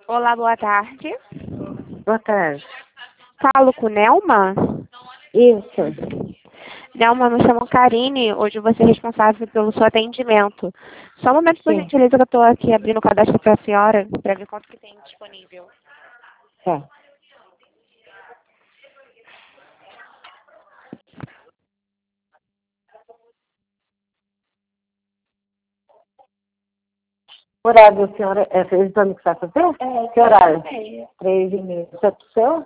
Olá, boa tarde. Boa tarde. Falo com Nelma. Isso. Nelma, me chamo Karine. Hoje eu vou ser responsável pelo seu atendimento. Só um momento, por Sim. gentileza, que eu estou aqui abrindo o cadastro para a senhora, para ver quanto que tem disponível. Tá. Horário da senhora, é o exame que vai fazer? É, Que horário? 3h30. 3h30. Isso é pro seu?